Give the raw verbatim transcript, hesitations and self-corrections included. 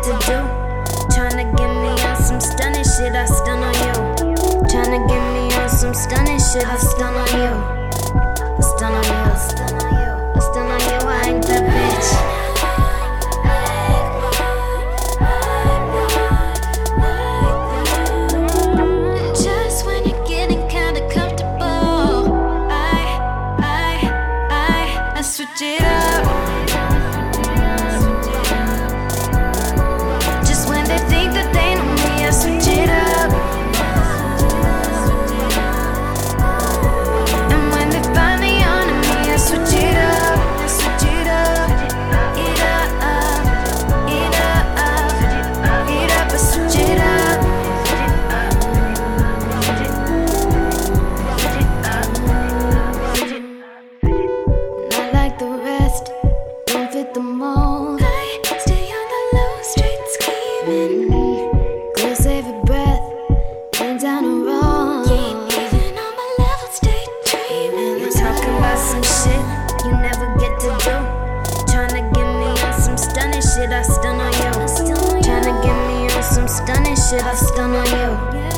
to do. Tryna get me on some stunning shit, I stun on you. Tryna get me on some stunning shit, I stun on you. I stun on you, I stun on you, I stun on you, I ain't that bitch. Switch it up. Just when they think that they know me, I switch it up. And when they find me on me, I switch it up. I switch it up. It up, it up, it up. I switch it up. Like the rest, don't fit the mold. I stay on the low, straight scheming. Go save your breath, ain't down the road. Keep even on my level, stay dreaming. You're talking about some shit you never get to do. Tryna get me on some stunning shit, I stun on you. Tryna get me on some stunning shit, I stun on you.